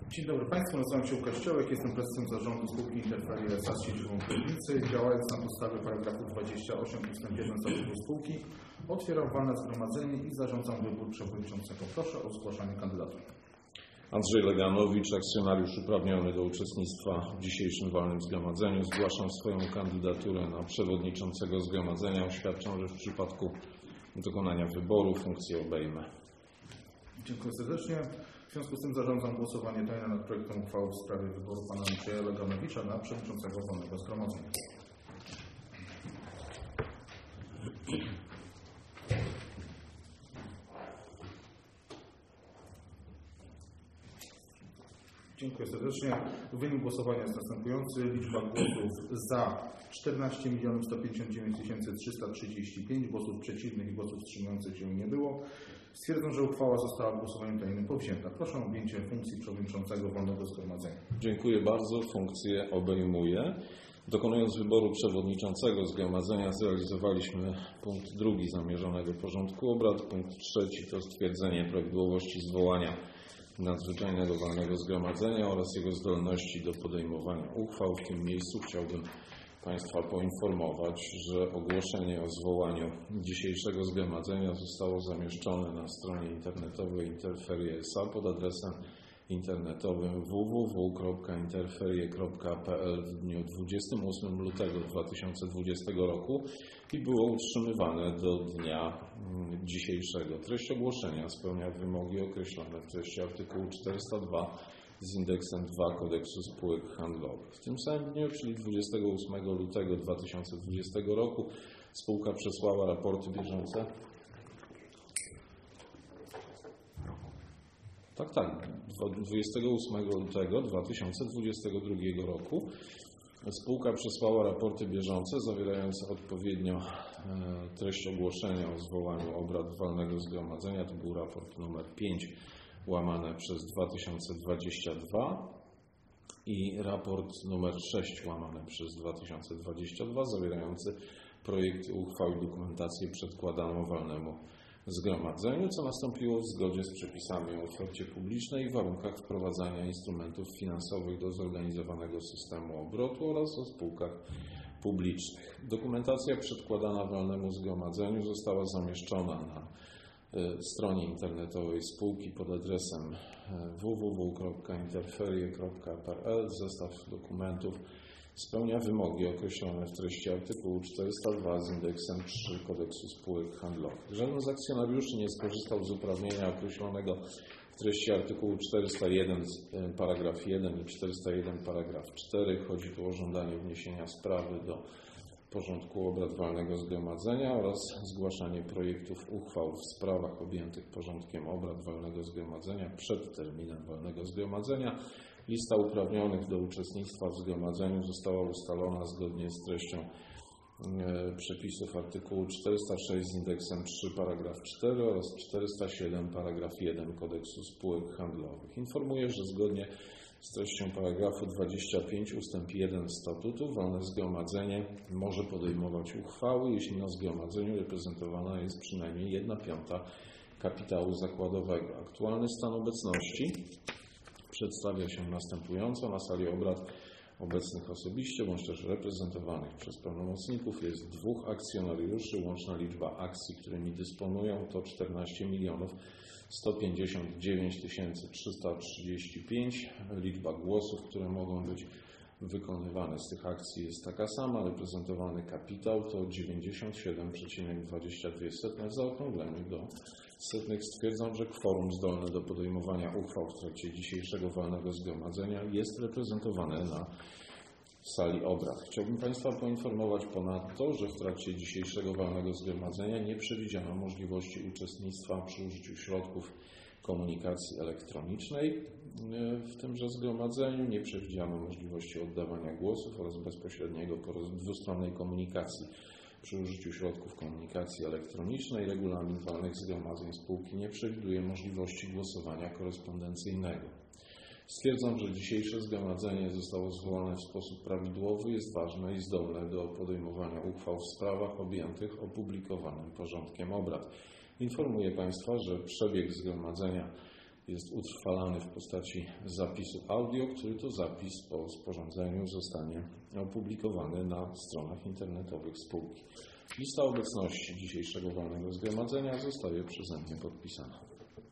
Dzień dobry Państwu, nazywam się Łukasz Ciołek, jestem prezesem zarządu spółki Interferia S.A. z siedzibą w Legnicy. Działając na podstawie paragrafu 28 ust. 1 statutu spółki, otwieram walne zgromadzenie i zarządzam wybór przewodniczącego. Proszę o zgłaszanie kandydatur. Andrzej Leganowicz, akcjonariusz uprawniony do uczestnictwa w dzisiejszym walnym zgromadzeniu. Zgłaszam swoją kandydaturę na przewodniczącego zgromadzenia. Oświadczam, że w przypadku dokonania wyboru funkcję obejmę. Dziękuję serdecznie. W związku z tym zarządzam głosowanie tajne nad projektem uchwały w sprawie wyboru pana Andrzeja Leganowicza na przewodniczącego walnego zgromadzenia. Dziękuję serdecznie. Wynik głosowania jest następujący. Liczba głosów za 14 159 335, głosów przeciwnych i głosów wstrzymujących się nie było. Stwierdzam, że uchwała została głosowaniem tajnym powzięta. Proszę o objęcie funkcji przewodniczącego walnego zgromadzenia. Dziękuję bardzo. Funkcję obejmuję. Dokonując wyboru przewodniczącego zgromadzenia zrealizowaliśmy punkt 2 zamierzonego porządku obrad. Punkt 3 to stwierdzenie prawidłowości zwołania nadzwyczajnego walnego zgromadzenia oraz jego zdolności do podejmowania uchwał. W tym miejscu chciałbym Państwa poinformować, że ogłoszenie o zwołaniu dzisiejszego zgromadzenia zostało zamieszczone na stronie internetowej Interferia S.A. pod adresem internetowym www.interferie.pl w dniu 28 lutego 2020 roku i było utrzymywane do dnia dzisiejszego. Treść ogłoszenia spełnia wymogi określone w treści artykułu 402 z indeksem 2 Kodeksu Spółek Handlowych. W tym samym dniu, czyli 28 lutego 2020 roku, spółka przesłała raporty bieżące. Tak, 28 lutego 2022 roku spółka przesłała raporty bieżące zawierające odpowiednio treść ogłoszenia o zwołaniu obrad walnego zgromadzenia. To był raport numer 5 łamane przez 2022 i raport numer 6 łamane przez 2022 zawierający projekty uchwał i dokumentację przedkładaną walnemu zgromadzeniu, co nastąpiło w zgodzie z przepisami o ofercie publicznej i warunkach wprowadzania instrumentów finansowych do zorganizowanego systemu obrotu oraz o spółkach publicznych. Dokumentacja przedkładana walnemu zgromadzeniu została zamieszczona na stronie internetowej spółki pod adresem www.interferie.pl. Zestaw dokumentów spełnia wymogi określone w treści artykułu 402 z indeksem 3 Kodeksu Spółek Handlowych. Żaden z akcjonariuszy nie skorzystał z uprawnienia określonego w treści artykułu 401 paragraf 1 i 401 paragraf 4. Chodzi tu o żądanie wniesienia sprawy do porządku obrad walnego zgromadzenia oraz zgłaszanie projektów uchwał w sprawach objętych porządkiem obrad walnego zgromadzenia przed terminem walnego zgromadzenia. Lista uprawnionych do uczestnictwa w zgromadzeniu została ustalona zgodnie z treścią przepisów artykułu 406 z indeksem 3 paragraf 4 oraz 407 paragraf 1 Kodeksu Spółek Handlowych. Informuję, że zgodnie z treścią paragrafu 25 ustęp 1 statutu walne zgromadzenie może podejmować uchwały, jeśli na zgromadzeniu reprezentowana jest przynajmniej 1/5 kapitału zakładowego. Aktualny stan obecności przedstawia się następująco. Na sali obrad obecnych osobiście bądź też reprezentowanych przez pełnomocników jest 2 akcjonariuszy. Łączna liczba akcji, którymi dysponują, to 14 159 335. Liczba głosów, które mogą być wykonywane z tych akcji jest taka sama. Reprezentowany kapitał to 97,22. W zaokrągleniu do setnych stwierdzam, że kworum zdolne do podejmowania uchwał w trakcie dzisiejszego walnego zgromadzenia jest reprezentowane na sali obrad. Chciałbym Państwa poinformować ponadto, że w trakcie dzisiejszego walnego zgromadzenia nie przewidziano możliwości uczestnictwa przy użyciu środków komunikacji elektronicznej w tymże zgromadzeniu. Nie przewidziano możliwości oddawania głosów oraz bezpośredniego dwustronnej komunikacji przy użyciu środków komunikacji elektronicznej. Regulamin walnych zgromadzeń spółki nie przewiduje możliwości głosowania korespondencyjnego. Stwierdzam, że dzisiejsze zgromadzenie zostało zwołane w sposób prawidłowy, jest ważne i zdolne do podejmowania uchwał w sprawach objętych opublikowanym porządkiem obrad. Informuję Państwa, że przebieg zgromadzenia jest utrwalany w postaci zapisu audio, który to zapis po sporządzeniu zostanie opublikowany na stronach internetowych spółki. Lista obecności dzisiejszego walnego zgromadzenia zostaje przeze mnie podpisana.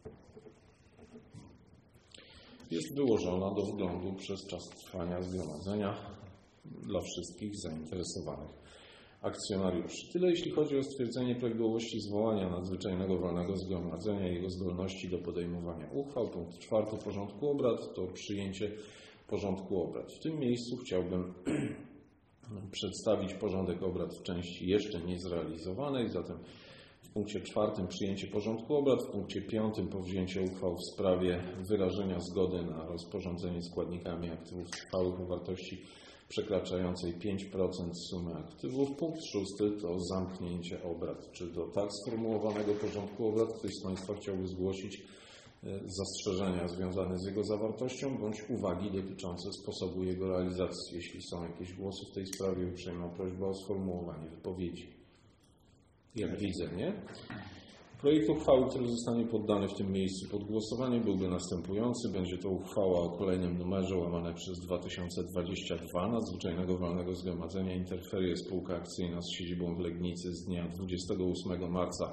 Jest wyłożona do wglądu przez czas trwania zgromadzenia dla wszystkich zainteresowanych akcjonariuszy. Tyle jeśli chodzi o stwierdzenie prawidłowości zwołania nadzwyczajnego walnego zgromadzenia i jego zdolności do podejmowania uchwał. Punkt 4 porządku obrad to przyjęcie porządku obrad. W tym miejscu chciałbym przedstawić porządek obrad w części jeszcze niezrealizowanej, zatem w punkcie 4 przyjęcie porządku obrad, w punkcie 5 powzięcie uchwał w sprawie wyrażenia zgody na rozporządzenie składnikami aktywów trwałych o wartości przekraczającej 5% sumy aktywów. Punkt 6 to zamknięcie obrad. Czy do tak sformułowanego porządku obrad ktoś z Państwa chciałby zgłosić zastrzeżenia związane z jego zawartością bądź uwagi dotyczące sposobu jego realizacji? Jeśli są jakieś głosy w tej sprawie, uprzejmą prośbę o sformułowanie wypowiedzi. Jak widzę, nie? Projekt uchwały, który zostanie poddany w tym miejscu pod głosowanie, byłby następujący. Będzie to uchwała o kolejnym numerze łamane przez 2022 nadzwyczajnego walnego zgromadzenia Interferie Spółka Akcyjna z siedzibą w Legnicy z dnia 28 marca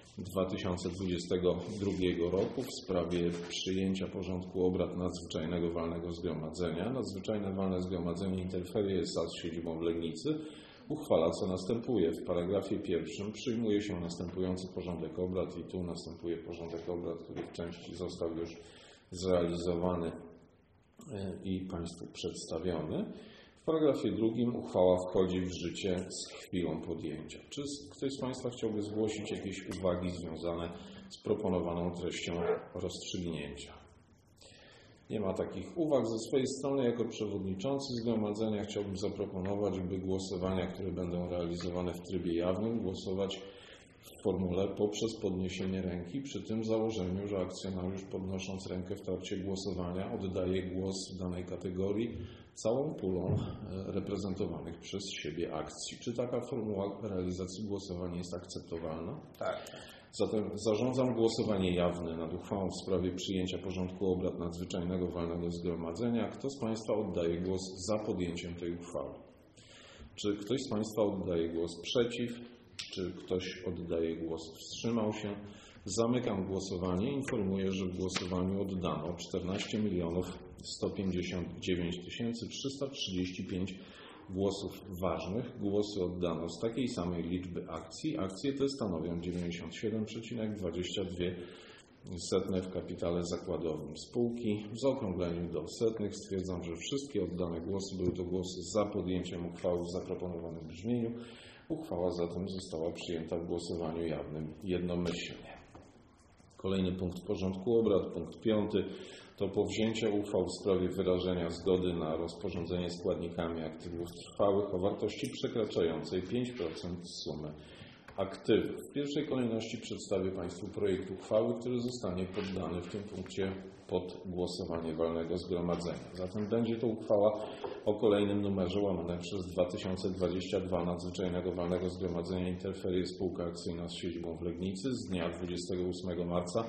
2022 roku w sprawie przyjęcia porządku obrad nadzwyczajnego walnego zgromadzenia. Nadzwyczajne walne zgromadzenie Interferie S.A. z siedzibą w Legnicy uchwala, co następuje. W paragrafie 1 przyjmuje się następujący porządek obrad i tu następuje porządek obrad, który w części został już zrealizowany i Państwu przedstawiony. W paragrafie 2 uchwała wchodzi w życie z chwilą podjęcia. Czy ktoś z Państwa chciałby zgłosić jakieś uwagi związane z proponowaną treścią rozstrzygnięcia? Nie ma takich uwag. Ze swojej strony, jako przewodniczący zgromadzenia, chciałbym zaproponować, by głosowania, które będą realizowane w trybie jawnym, głosować w formule poprzez podniesienie ręki, przy tym założeniu, że akcjonariusz, podnosząc rękę w trakcie głosowania, oddaje głos w danej kategorii całą pulą reprezentowanych przez siebie akcji. Czy taka formuła realizacji głosowania jest akceptowalna? Tak. Zatem zarządzam głosowanie jawne nad uchwałą w sprawie przyjęcia porządku obrad nadzwyczajnego walnego zgromadzenia. Kto z Państwa oddaje głos za podjęciem tej uchwały? Czy ktoś z Państwa oddaje głos przeciw? Czy ktoś oddaje głos wstrzymał się? Zamykam głosowanie. Informuję, że w głosowaniu oddano 14 159 335 głosów ważnych. Głosy oddano z takiej samej liczby akcji. Akcje te stanowią 97,22% w kapitale zakładowym spółki. W zaokrągleniu do setnych stwierdzam, że wszystkie oddane głosy były to głosy za podjęciem uchwały w zaproponowanym brzmieniu. Uchwała zatem została przyjęta w głosowaniu jawnym jednomyślnie. Kolejny punkt porządku obrad, punkt 5, to powzięcie uchwał w sprawie wyrażenia zgody na rozporządzenie składnikami aktywów trwałych o wartości przekraczającej 5% sumy aktywów. W pierwszej kolejności przedstawię Państwu projekt uchwały, który zostanie poddany w tym punkcie pod głosowanie walnego zgromadzenia. Zatem będzie to uchwała o kolejnym numerze łamane przez 2022 nadzwyczajnego walnego zgromadzenia Interferie Spółka Akcyjna z siedzibą w Legnicy z dnia 28 marca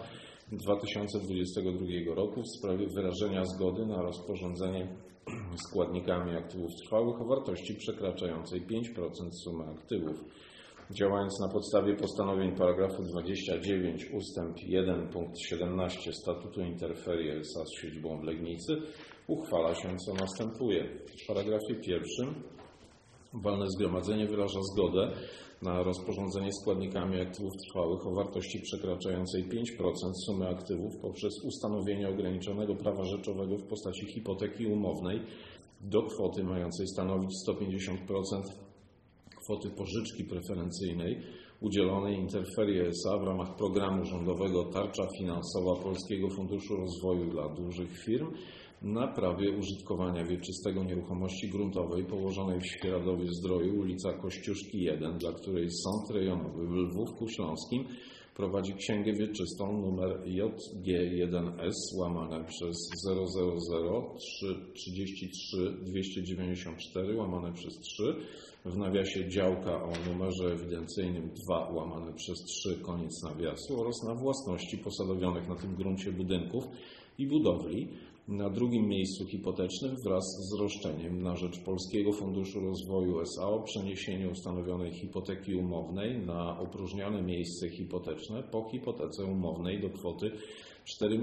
2022 roku w sprawie wyrażenia zgody na rozporządzenie składnikami aktywów trwałych o wartości przekraczającej 5% sumy aktywów. Działając na podstawie postanowień paragrafu 29 ustęp 1 punkt 17 Statutu Interferie S.A. z siedzibą w Legnicy uchwala się, co następuje. W paragrafie 1 walne zgromadzenie wyraża zgodę na rozporządzenie składnikami aktywów trwałych o wartości przekraczającej 5% sumy aktywów poprzez ustanowienie ograniczonego prawa rzeczowego w postaci hipoteki umownej do kwoty mającej stanowić 150% kwoty pożyczki preferencyjnej udzielonej Interferie S.A. w ramach programu rządowego Tarcza Finansowa Polskiego Funduszu Rozwoju dla Dużych Firm na prawie użytkowania wieczystego nieruchomości gruntowej położonej w Świeradowie Zdroju, ulica Kościuszki 1, dla której Sąd Rejonowy w Lwówku Śląskim prowadzi księgę wieczystą numer JG1S/00333294/3. W nawiasie działka o numerze ewidencyjnym 2/3 koniec nawiasu oraz na własności posadowionych na tym gruncie budynków i budowli na drugim miejscu hipotecznym wraz z roszczeniem na rzecz Polskiego Funduszu Rozwoju S.A. o przeniesieniu ustanowionej hipoteki umownej na opróżnione miejsce hipoteczne po hipotece umownej do kwoty 4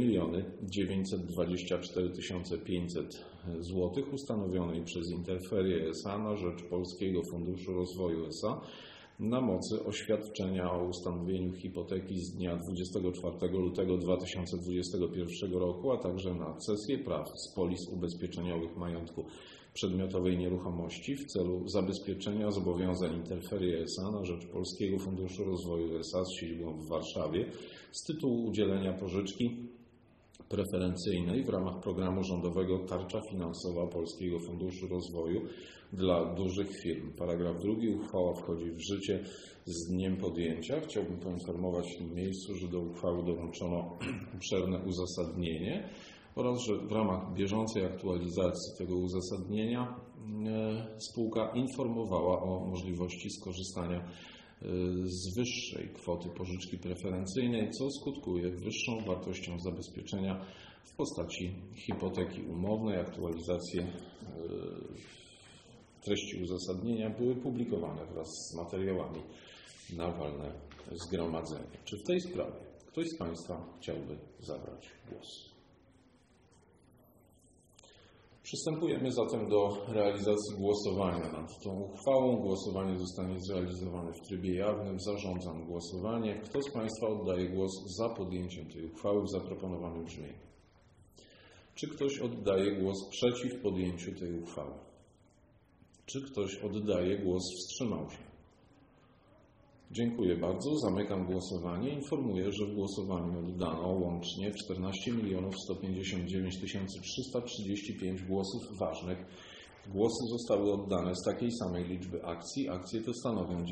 924 500 zł ustanowionej przez Interferię S.A. na rzecz Polskiego Funduszu Rozwoju S.A. na mocy oświadczenia o ustanowieniu hipoteki z dnia 24 lutego 2021 roku, a także na cesję praw z polis ubezpieczeniowych majątku przedmiotowej nieruchomości w celu zabezpieczenia zobowiązań Interferię S.A. na rzecz Polskiego Funduszu Rozwoju S.A. z siedzibą w Warszawie z tytułu udzielenia pożyczki preferencyjnej w ramach programu rządowego Tarcza Finansowa Polskiego Funduszu Rozwoju dla dużych firm. Paragraf 2. Uchwała wchodzi w życie z dniem podjęcia. Chciałbym poinformować w tym miejscu, że do uchwały dołączono obszerne uzasadnienie oraz, że w ramach bieżącej aktualizacji tego uzasadnienia spółka informowała o możliwości skorzystania z wyższej kwoty pożyczki preferencyjnej, co skutkuje wyższą wartością zabezpieczenia w postaci hipoteki umownej. Aktualizacje treści uzasadnienia były publikowane wraz z materiałami na walne zgromadzenie. Czy w tej sprawie ktoś z Państwa chciałby zabrać głos? Przystępujemy zatem do realizacji głosowania nad tą uchwałą. Głosowanie zostanie zrealizowane w trybie jawnym. Zarządzam głosowanie. Kto z Państwa oddaje głos za podjęciem tej uchwały w zaproponowanym brzmieniu? Czy ktoś oddaje głos przeciw podjęciu tej uchwały? Czy ktoś oddaje głos wstrzymał się? Dziękuję bardzo. Zamykam głosowanie. Informuję, że w głosowaniu oddano łącznie 14 159 335 głosów ważnych. Głosy zostały oddane z takiej samej liczby akcji. Akcje te stanowią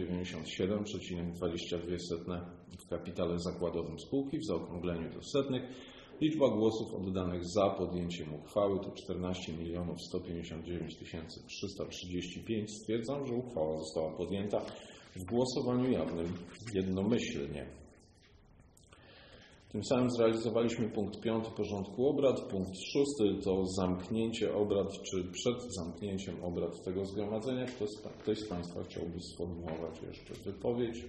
97,22 w kapitale zakładowym spółki w zaokrągleniu do setnych. Liczba głosów oddanych za podjęciem uchwały to 14 159 335. Stwierdzam, że uchwała została podjęta w głosowaniu jawnym jednomyślnie. Tym samym zrealizowaliśmy punkt 5 porządku obrad. Punkt 6 to zamknięcie obrad, czy przed zamknięciem obrad tego zgromadzenia. Ktoś z Państwa chciałby sformułować jeszcze wypowiedź?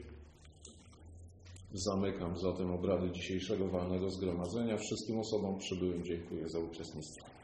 Zamykam zatem obrady dzisiejszego walnego zgromadzenia. Wszystkim osobom przybyłym dziękuję za uczestnictwo.